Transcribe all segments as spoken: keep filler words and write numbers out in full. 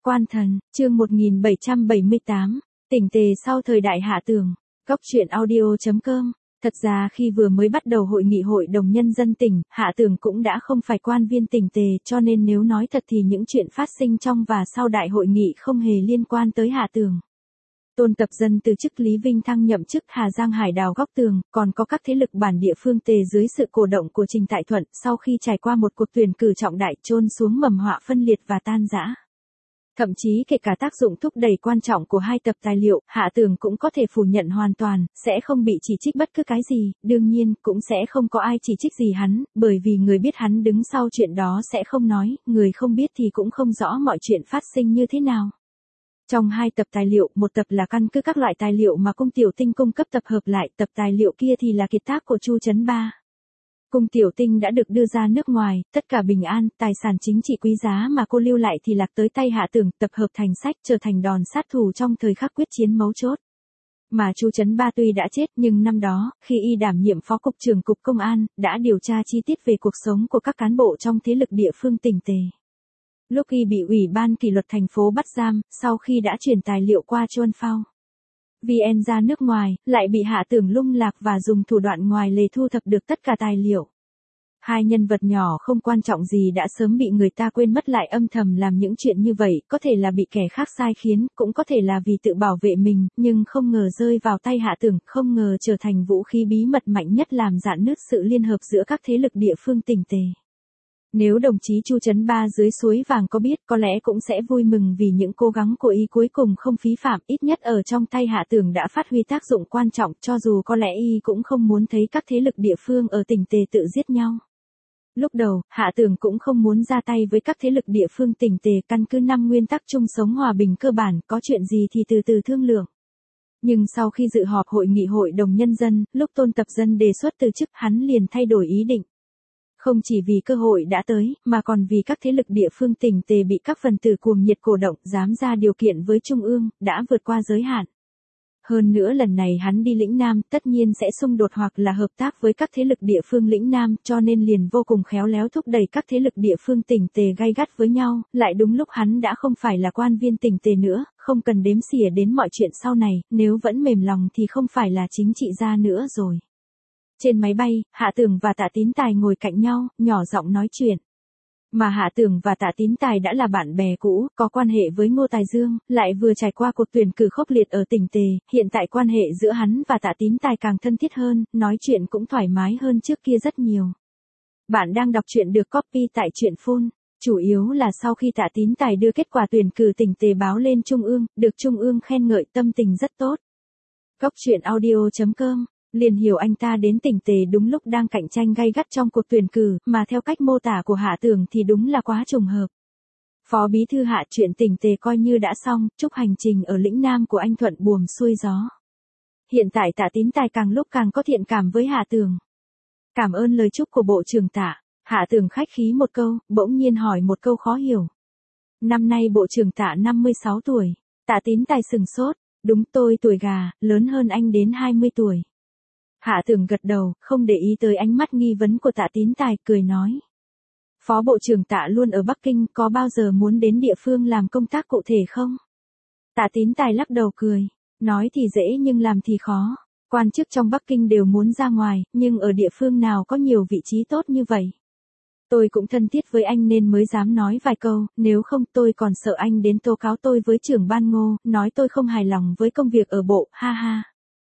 Quan thần, chương một nghìn bảy trăm bảy mươi tám, tỉnh tề sau thời đại Hạ Tường. Góc truyện audio chấm com. Thật ra khi vừa mới bắt đầu hội nghị hội đồng nhân dân tỉnh, Hạ Tường cũng đã không phải quan viên tỉnh tề, cho nên nếu nói thật thì những chuyện phát sinh trong và sau đại hội nghị không hề liên quan tới Hạ Tường. Tôn Tập Dân từ chức Lý Vinh thăng nhậm chức Hà Giang Hải Đào Góc Tường, còn có các thế lực bản địa phương tề dưới sự cổ động của Trình Tại Thuận, sau khi trải qua một cuộc tuyển cử trọng đại chôn xuống mầm họa phân liệt và tan rã. Thậm chí kể cả tác dụng thúc đẩy quan trọng của hai tập tài liệu, Hạ Tường cũng có thể phủ nhận hoàn toàn, sẽ không bị chỉ trích bất cứ cái gì, đương nhiên, cũng sẽ không có ai chỉ trích gì hắn, bởi vì người biết hắn đứng sau chuyện đó sẽ không nói, người không biết thì cũng không rõ mọi chuyện phát sinh như thế nào. Trong hai tập tài liệu, một tập là căn cứ các loại tài liệu mà Cung Tiểu Tinh cung cấp tập hợp lại, tập tài liệu kia thì là kiệt tác của Chu Trấn Ba. Cung Tiểu Tinh đã được đưa ra nước ngoài, tất cả bình an, tài sản chính trị quý giá mà cô lưu lại thì lạc tới tay Hạ Tường, tập hợp thành sách trở thành đòn sát thủ trong thời khắc quyết chiến mấu chốt. Mà Chu Trấn Ba tuy đã chết nhưng năm đó, khi y đảm nhiệm phó cục trưởng cục công an, đã điều tra chi tiết về cuộc sống của các cán bộ trong thế lực địa phương tỉnh tề. Lúc y bị Ủy ban kỷ luật thành phố bắt giam, sau khi đã chuyển tài liệu qua Chuân Phao vê en ra nước ngoài, lại bị Hạ Tường lung lạc và dùng thủ đoạn ngoài lề thu thập được tất cả tài liệu. Hai nhân vật nhỏ không quan trọng gì đã sớm bị người ta quên mất lại âm thầm làm những chuyện như vậy, có thể là bị kẻ khác sai khiến, cũng có thể là vì tự bảo vệ mình, nhưng không ngờ rơi vào tay Hạ Tường, không ngờ trở thành vũ khí bí mật mạnh nhất làm rạn nứt sự liên hợp giữa các thế lực địa phương tỉnh tề. Nếu đồng chí Chu Trấn Ba dưới suối vàng có biết, có lẽ cũng sẽ vui mừng vì những cố gắng của y cuối cùng không phí phạm, ít nhất ở trong tay Hạ Tường đã phát huy tác dụng quan trọng, cho dù có lẽ y cũng không muốn thấy các thế lực địa phương ở tỉnh tề tự giết nhau. Lúc đầu, Hạ Tường cũng không muốn ra tay với các thế lực địa phương tỉnh tề, căn cứ năm nguyên tắc chung sống hòa bình cơ bản, có chuyện gì thì từ từ thương lượng. Nhưng sau khi dự họp hội nghị hội đồng nhân dân, lúc Tôn Tập Dân đề xuất từ chức, hắn liền thay đổi ý định. Không chỉ vì cơ hội đã tới, mà còn vì các thế lực địa phương tỉnh tề bị các phần tử cuồng nhiệt cổ động, dám ra điều kiện với Trung ương, đã vượt qua giới hạn. Hơn nữa lần này hắn đi lĩnh Nam, tất nhiên sẽ xung đột hoặc là hợp tác với các thế lực địa phương lĩnh Nam, cho nên liền vô cùng khéo léo thúc đẩy các thế lực địa phương tỉnh tề gay gắt với nhau, lại đúng lúc hắn đã không phải là quan viên tỉnh tề nữa, không cần đếm xỉa đến mọi chuyện sau này, nếu vẫn mềm lòng thì không phải là chính trị gia nữa rồi. Trên máy bay, Hạ Tường và Tạ Tín Tài ngồi cạnh nhau, nhỏ giọng nói chuyện. Mà Hạ Tường và Tạ Tín Tài đã là bạn bè cũ, có quan hệ với Ngô Tài Dương, lại vừa trải qua cuộc tuyển cử khốc liệt ở tỉnh tề, hiện tại quan hệ giữa hắn và Tạ Tín Tài càng thân thiết hơn, nói chuyện cũng thoải mái hơn trước kia rất nhiều. Bạn đang đọc truyện được copy tại truyện phone, chủ yếu là sau khi Tạ Tín Tài đưa kết quả tuyển cử tỉnh tề báo lên Trung ương, được Trung ương khen ngợi, tâm tình rất tốt. Góc truyện audio chấm com. Liền hiểu anh ta đến tỉnh tề đúng lúc đang cạnh tranh gay gắt trong cuộc tuyển cử, mà theo cách mô tả của Hạ Tường thì đúng là quá trùng hợp. Phó bí thư Hạ, chuyện tỉnh tề coi như đã xong, chúc hành trình ở lĩnh Nam của anh thuận buồm xuôi gió. Hiện tại Tạ Tín Tài càng lúc càng có thiện cảm với Hạ Tường. Cảm ơn lời chúc của Bộ trưởng Tạ. Hạ Tường khách khí một câu, bỗng nhiên hỏi một câu khó hiểu. Năm nay Bộ trưởng Tạ năm mươi sáu tuổi. Tạ Tín Tài sừng sốt. Đúng, tôi tuổi gà, lớn hơn anh đến hai mươi tuổi. Hạ Tường gật đầu, không để ý tới ánh mắt nghi vấn của Tạ Tín Tài, cười nói. Phó Bộ trưởng Tạ luôn ở Bắc Kinh, có bao giờ muốn đến địa phương làm công tác cụ thể không? Tạ Tín Tài lắc đầu cười. Nói thì dễ nhưng làm thì khó. Quan chức trong Bắc Kinh đều muốn ra ngoài, nhưng ở địa phương nào có nhiều vị trí tốt như vậy? Tôi cũng thân thiết với anh nên mới dám nói vài câu, nếu không tôi còn sợ anh đến tố cáo tôi với trưởng ban Ngô, nói tôi không hài lòng với công việc ở bộ, ha ha.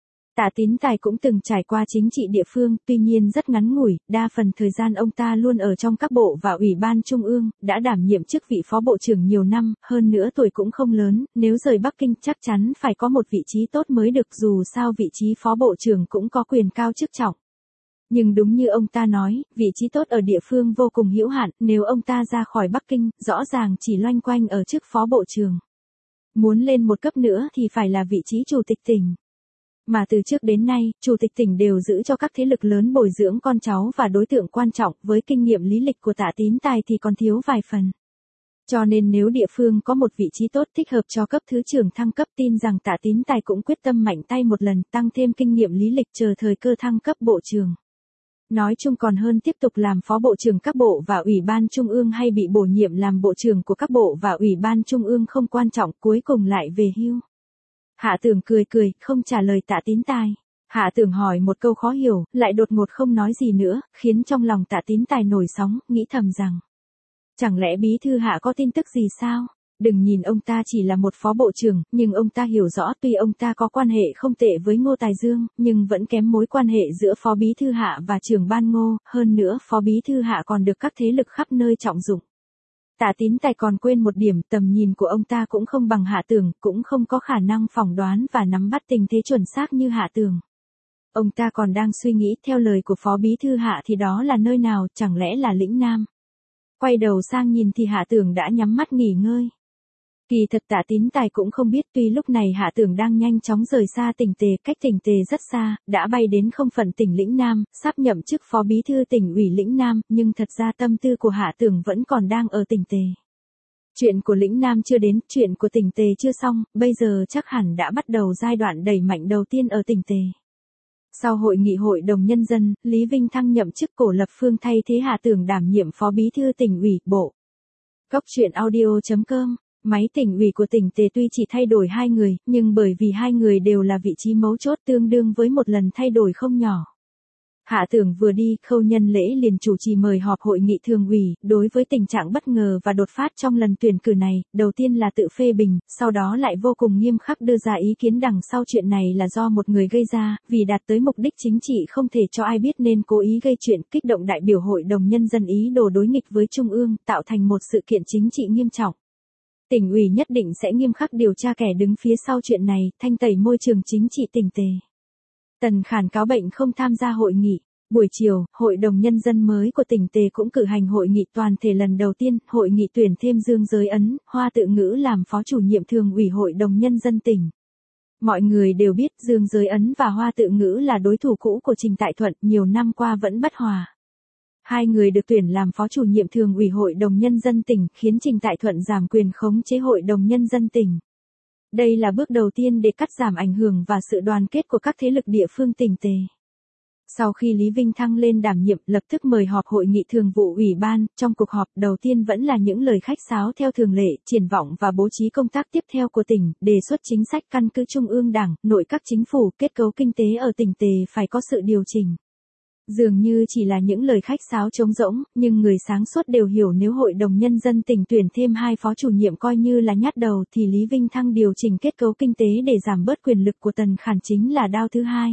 Tạ Tín Tài cũng từng trải qua chính trị địa phương, tuy nhiên rất ngắn ngủi, đa phần thời gian ông ta luôn ở trong các bộ và ủy ban trung ương, đã đảm nhiệm chức vị phó bộ trưởng nhiều năm, hơn nữa tuổi cũng không lớn, nếu rời Bắc Kinh chắc chắn phải có một vị trí tốt mới được, dù sao vị trí phó bộ trưởng cũng có quyền cao chức trọng. Nhưng đúng như ông ta nói, vị trí tốt ở địa phương vô cùng hữu hạn, nếu ông ta ra khỏi Bắc Kinh, rõ ràng chỉ loanh quanh ở chức phó bộ trưởng. Muốn lên một cấp nữa thì phải là vị trí chủ tịch tỉnh. Mà từ trước đến nay, chủ tịch tỉnh đều giữ cho các thế lực lớn bồi dưỡng con cháu và đối tượng quan trọng, với kinh nghiệm lý lịch của Tạ Tín Tài thì còn thiếu vài phần. Cho nên nếu địa phương có một vị trí tốt thích hợp cho cấp thứ trưởng thăng cấp, tin rằng Tạ Tín Tài cũng quyết tâm mạnh tay một lần, tăng thêm kinh nghiệm lý lịch chờ thời cơ thăng cấp bộ trưởng. Nói chung còn hơn tiếp tục làm phó bộ trưởng các bộ và ủy ban trung ương hay bị bổ nhiệm làm bộ trưởng của các bộ và ủy ban trung ương không quan trọng, cuối cùng lại về hưu. Hạ Tưởng cười cười, không trả lời Tạ Tín Tài. Hạ Tưởng hỏi một câu khó hiểu, lại đột ngột không nói gì nữa, khiến trong lòng Tạ Tín Tài nổi sóng, nghĩ thầm rằng. Chẳng lẽ bí thư Hạ có tin tức gì sao? Đừng nhìn ông ta chỉ là một phó bộ trưởng, nhưng ông ta hiểu rõ tuy ông ta có quan hệ không tệ với Ngô Tài Dương, nhưng vẫn kém mối quan hệ giữa phó bí thư Hạ và trưởng ban Ngô, hơn nữa phó bí thư Hạ còn được các thế lực khắp nơi trọng dụng. Tạ Tín Tài còn quên một điểm, tầm nhìn của ông ta cũng không bằng Hạ Tưởng, cũng không có khả năng phỏng đoán và nắm bắt tình thế chuẩn xác như Hạ Tưởng. Ông ta còn đang suy nghĩ, theo lời của phó bí thư Hạ thì đó là nơi nào, chẳng lẽ là lĩnh Nam. Quay đầu sang nhìn thì Hạ Tưởng đã nhắm mắt nghỉ ngơi. Kỳ thật Tạ Tín Tài cũng không biết, tuy lúc này Hạ Tưởng đang nhanh chóng rời xa tỉnh Tề, cách tỉnh Tề rất xa, đã bay đến không phận tỉnh Lĩnh Nam, sắp nhậm chức phó bí thư tỉnh ủy Lĩnh Nam, nhưng thật ra tâm tư của Hạ Tưởng vẫn còn đang ở tỉnh Tề. Chuyện của Lĩnh Nam chưa đến, chuyện của tỉnh Tề chưa xong, bây giờ chắc hẳn đã bắt đầu giai đoạn đẩy mạnh đầu tiên ở tỉnh Tề. Sau hội nghị hội đồng nhân dân, Lý Vinh Thăng nhậm chức Cổ Lập Phương thay thế Hạ Tưởng đảm nhiệm phó bí thư tỉnh ủy, bộ. Góc truyện audio chấm com. Máy tỉnh ủy của tỉnh Tề tuy chỉ thay đổi hai người, nhưng bởi vì hai người đều là vị trí mấu chốt tương đương với một lần thay đổi không nhỏ. Hạ Tưởng vừa đi, Khâu Nhân Lễ liền chủ trì mời họp hội nghị thường ủy, đối với tình trạng bất ngờ và đột phát trong lần tuyển cử này, đầu tiên là tự phê bình, sau đó lại vô cùng nghiêm khắc đưa ra ý kiến đằng sau chuyện này là do một người gây ra, vì đạt tới mục đích chính trị không thể cho ai biết nên cố ý gây chuyện, kích động đại biểu hội đồng nhân dân ý đồ đối nghịch với Trung ương, tạo thành một sự kiện chính trị nghiêm trọng. Tỉnh ủy nhất định sẽ nghiêm khắc điều tra kẻ đứng phía sau chuyện này, thanh tẩy môi trường chính trị tỉnh Tề. Tần Khản cáo bệnh không tham gia hội nghị. Buổi chiều, Hội đồng Nhân dân mới của tỉnh Tề cũng cử hành hội nghị toàn thể lần đầu tiên, hội nghị tuyển thêm Dương Giới Ấn, Hoa Tự Ngữ làm phó chủ nhiệm thường ủy Hội đồng Nhân dân tỉnh. Mọi người đều biết Dương Giới Ấn và Hoa Tự Ngữ là đối thủ cũ của Trình Tại Thuận, nhiều năm qua vẫn bất hòa. Hai người được tuyển làm phó chủ nhiệm thường ủy Hội đồng Nhân dân tỉnh, khiến Trình Tại Thuận giảm quyền khống chế Hội đồng Nhân dân tỉnh. Đây là bước đầu tiên để cắt giảm ảnh hưởng và sự đoàn kết của các thế lực địa phương tỉnh Tề. Sau khi Lý Vinh Thăng lên đảm nhiệm, lập tức mời họp hội nghị thường vụ ủy ban, trong cuộc họp đầu tiên vẫn là những lời khách sáo theo thường lệ, triển vọng và bố trí công tác tiếp theo của tỉnh, đề xuất chính sách căn cứ Trung ương Đảng, nội các chính phủ, kết cấu kinh tế ở tỉnh Tề phải có sự điều chỉnh. Dường như chỉ là những lời khách sáo trống rỗng, nhưng người sáng suốt đều hiểu nếu Hội đồng Nhân dân tỉnh tuyển thêm hai phó chủ nhiệm coi như là nhát đầu thì Lý Vinh Thăng điều chỉnh kết cấu kinh tế để giảm bớt quyền lực của Tần Khản chính là đao thứ hai.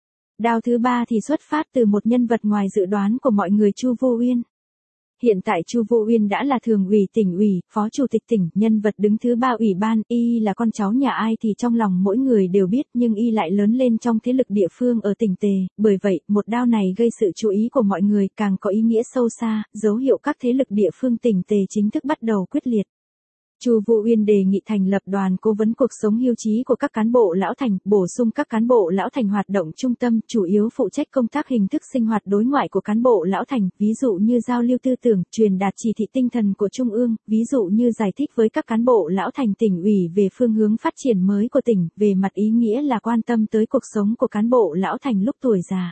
Đao thứ ba thì xuất phát từ một nhân vật ngoài dự đoán của mọi người, Chu Vô Uyên. Hiện tại Chu Vô Uyên đã là thường ủy tỉnh ủy, phó chủ tịch tỉnh, nhân vật đứng thứ ba ủy ban, y là con cháu nhà ai thì trong lòng mỗi người đều biết, nhưng y lại lớn lên trong thế lực địa phương ở tỉnh Tề, bởi vậy, một đao này gây sự chú ý của mọi người, càng có ý nghĩa sâu xa, dấu hiệu các thế lực địa phương tỉnh Tề chính thức bắt đầu quyết liệt. Chu Vô Uyên đề nghị thành lập đoàn cố vấn cuộc sống hưu trí của các cán bộ lão thành, bổ sung các cán bộ lão thành hoạt động trung tâm, chủ yếu phụ trách công tác hình thức sinh hoạt đối ngoại của cán bộ lão thành, ví dụ như giao lưu tư tưởng, truyền đạt chỉ thị tinh thần của Trung ương, ví dụ như giải thích với các cán bộ lão thành tỉnh ủy về phương hướng phát triển mới của tỉnh, về mặt ý nghĩa là quan tâm tới cuộc sống của cán bộ lão thành lúc tuổi già.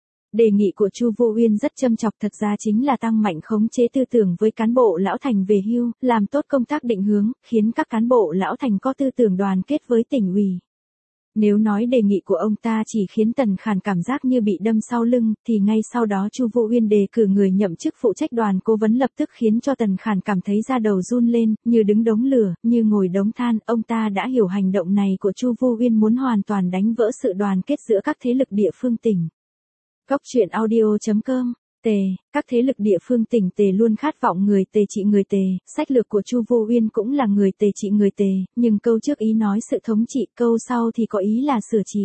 Đề nghị của Chu Vô Uyên rất châm chọc, thật ra chính là tăng mạnh khống chế tư tưởng với cán bộ lão thành về hưu, làm tốt công tác định hướng, khiến các cán bộ lão thành có tư tưởng đoàn kết với tỉnh ủy. Nếu nói đề nghị của ông ta chỉ khiến Tần Khản cảm giác như bị đâm sau lưng, thì ngay sau đó Chu Vô Uyên đề cử người nhậm chức phụ trách đoàn cố vấn lập tức khiến cho Tần Khản cảm thấy da đầu run lên, như đứng đống lửa, như ngồi đống than, ông ta đã hiểu hành động này của Chu Vô Uyên muốn hoàn toàn đánh vỡ sự đoàn kết giữa các thế lực địa phương tỉnh. Góc truyện audio chấm com. Tề, các thế lực địa phương tỉnh Tề luôn khát vọng người Tề trị người Tề, sách lược của Chu Vô Uyên cũng là người Tề trị người Tề, nhưng câu trước ý nói sự thống trị, câu sau thì có ý là sửa trị.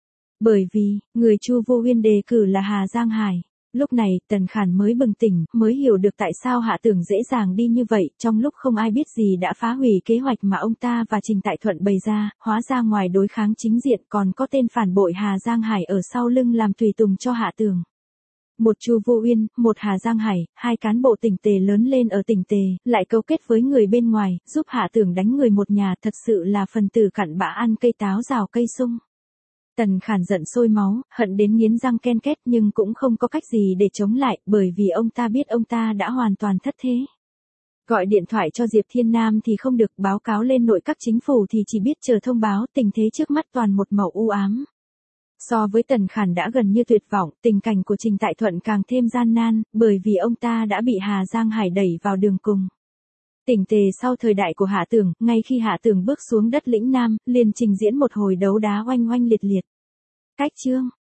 Bởi vì, người Chu Vô Uyên đề cử là Hà Giang Hải. Lúc này, Tần Khản mới bừng tỉnh, mới hiểu được tại sao Hạ Tưởng dễ dàng đi như vậy, trong lúc không ai biết gì đã phá hủy kế hoạch mà ông ta và Trình Tại Thuận bày ra, hóa ra ngoài đối kháng chính diện còn có tên phản bội Hà Giang Hải ở sau lưng làm tùy tùng cho Hạ Tưởng. Một Chu Vô Uyên, một Hà Giang Hải, hai cán bộ tỉnh Tề lớn lên ở tỉnh Tề, lại cấu kết với người bên ngoài, giúp Hạ Tưởng đánh người một nhà, thật sự là phần tử cặn bã ăn cây táo rào cây sung. Tần Khản giận sôi máu, hận đến nghiến răng ken két nhưng cũng không có cách gì để chống lại, bởi vì ông ta biết ông ta đã hoàn toàn thất thế. Gọi điện thoại cho Diệp Thiên Nam thì không được, báo cáo lên nội các chính phủ thì chỉ biết chờ thông báo, tình thế trước mắt toàn một màu u ám. So với Tần Khản đã gần như tuyệt vọng, tình cảnh của Trình Tại Thuận càng thêm gian nan, bởi vì ông ta đã bị Hà Giang Hải đẩy vào đường cùng. Tỉnh tề sau thời đại của Hạ Tưởng, ngay khi Hạ Tưởng bước xuống đất lĩnh Nam, liền trình diễn một hồi đấu đá oanh oanh liệt liệt. Cách chương